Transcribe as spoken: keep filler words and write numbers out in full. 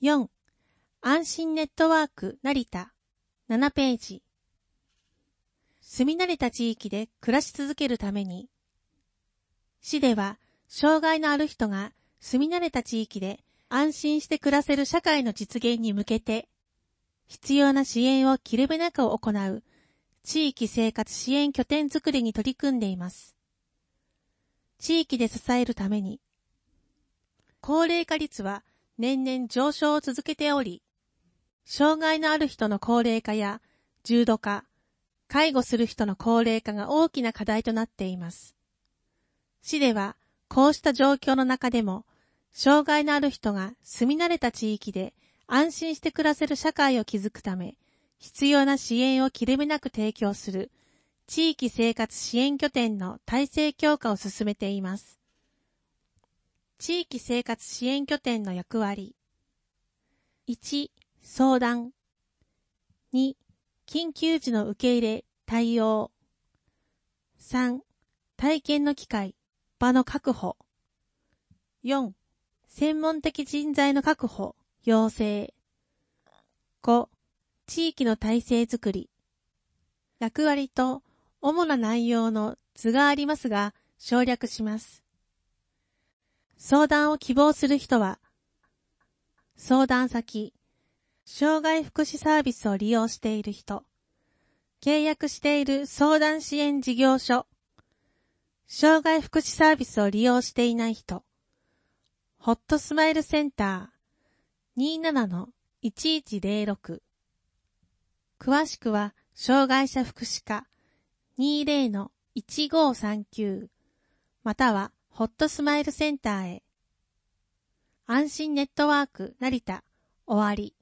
よん. 安心ネットワーク成田ななページ。住み慣れた地域で暮らし続けるために、市では障害のある人が住み慣れた地域で安心して暮らせる社会の実現に向けて、必要な支援を切れ目なく行う地域生活支援拠点づくりに取り組んでいます。地域で支えるために、高齢化率は年々上昇を続けており、障害のある人の高齢化や重度化、介護する人の高齢化が大きな課題となっています。市ではこうした状況の中でも、障害のある人が住み慣れた地域で安心して暮らせる社会を築くため、必要な支援を切れ目なく提供する地域生活支援拠点の体制強化を進めています。地域生活支援拠点の役割。いち. 相談。に. 緊急時の受け入れ、対応。さん. 体験の機会、場の確保。よん. 専門的人材の確保、要請。ご. 地域の体制づくり。役割と主な内容の図がありますが、省略します。相談を希望する人は、相談先、障害福祉サービスを利用している人、契約している相談支援事業所、障害福祉サービスを利用していない人、ホットスマイルセンター にーななのいちいちゼロろく。詳しくは、障害者福祉課 にーぜろのいちごさんきゅう またはホットスマイルセンターへ。安心ネットワーク成田終わり。